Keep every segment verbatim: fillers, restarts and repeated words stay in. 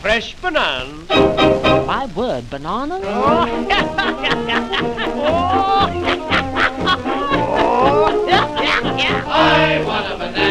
fresh bananas. My word, bananas? Oh. I want a banana.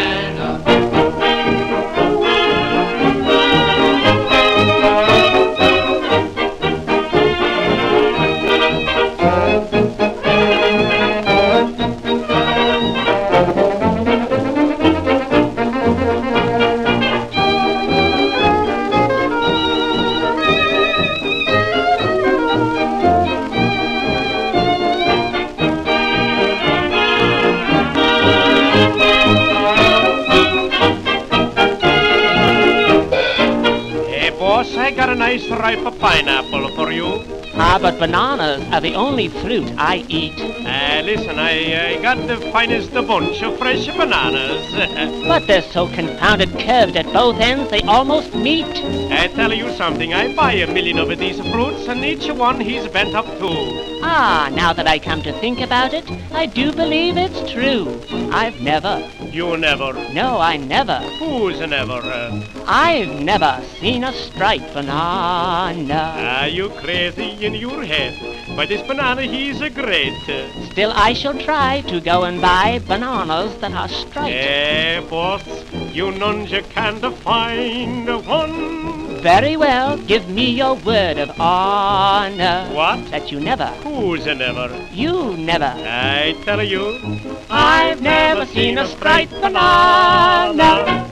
Boss, I got a nice ripe pineapple for you. Ah, but bananas are the only fruit I eat. Uh, listen, I, I got the finest bunch of fresh bananas. But they're so confounded curved at both ends, they almost meet. I tell you something, I buy a million of these fruits, and each one he's bent up too. Ah, now that I come to think about it, I do believe it's true. I've never... You never? No, I never. Who's never? Uh... I've never seen a striped banana. Are you crazy in your head? But this banana, he's a great. Still, I shall try to go and buy bananas that are striped. Eh, boss, you nuns, you can't find one. Very well, give me your word of honor. What? That you never. Who's never? You never. I tell you, I've never seen a striped banana.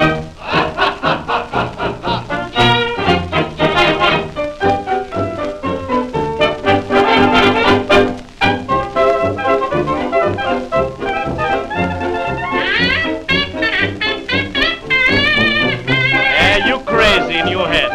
Eh, you crazy in your head.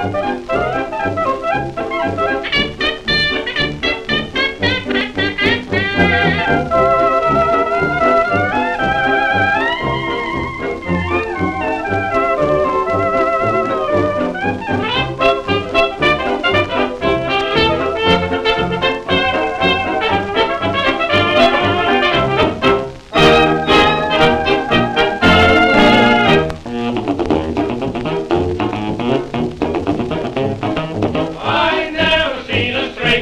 I never seen a straight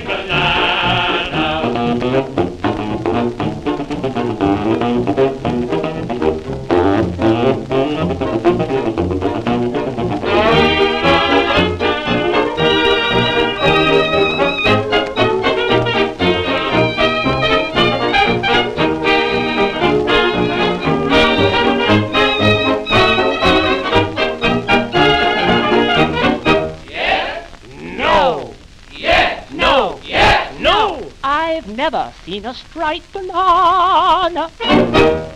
No! Yes! No! Yes! No! I've never seen a striped banana.